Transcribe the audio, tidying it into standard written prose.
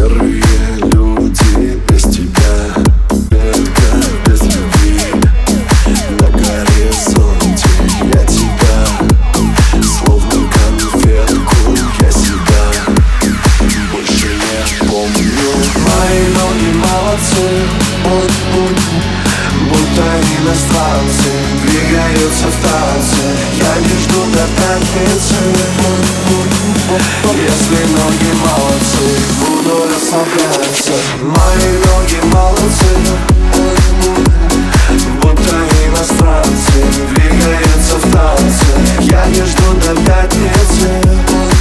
серые люди без тебя, только без любви. На горизонте я тебя, словно конфетку я себя больше не помню. Мои ноги молодцы, будто иностранцы, двигаются в танце. Я не жду до пятницы. Если ноги молодцы, буду расслабляться. Мои ноги молодцы, будто иностранцы, двигаются в танце. Я не жду до пятницы.